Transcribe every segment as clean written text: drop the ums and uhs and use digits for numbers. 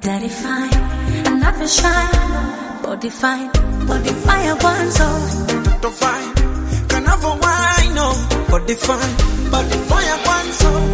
Daddy fine, another shine. Body fine, body fire one soul. Toto fine, canava wine, no. Body fine, body fire one soul.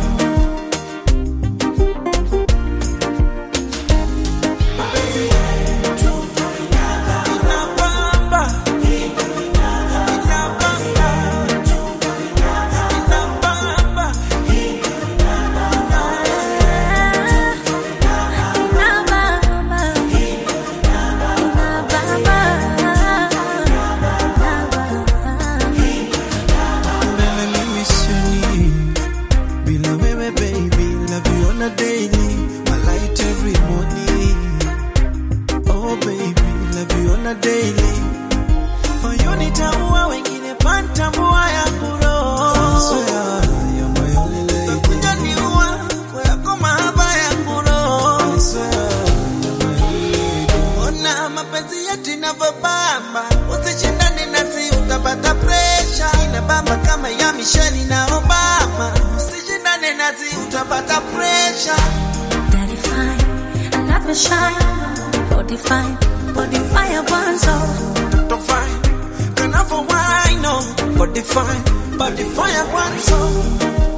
Daddy fine, another shine. Body fine, body fire one soul. Toto fine, canava wine, no. Body fine, body fire one soul.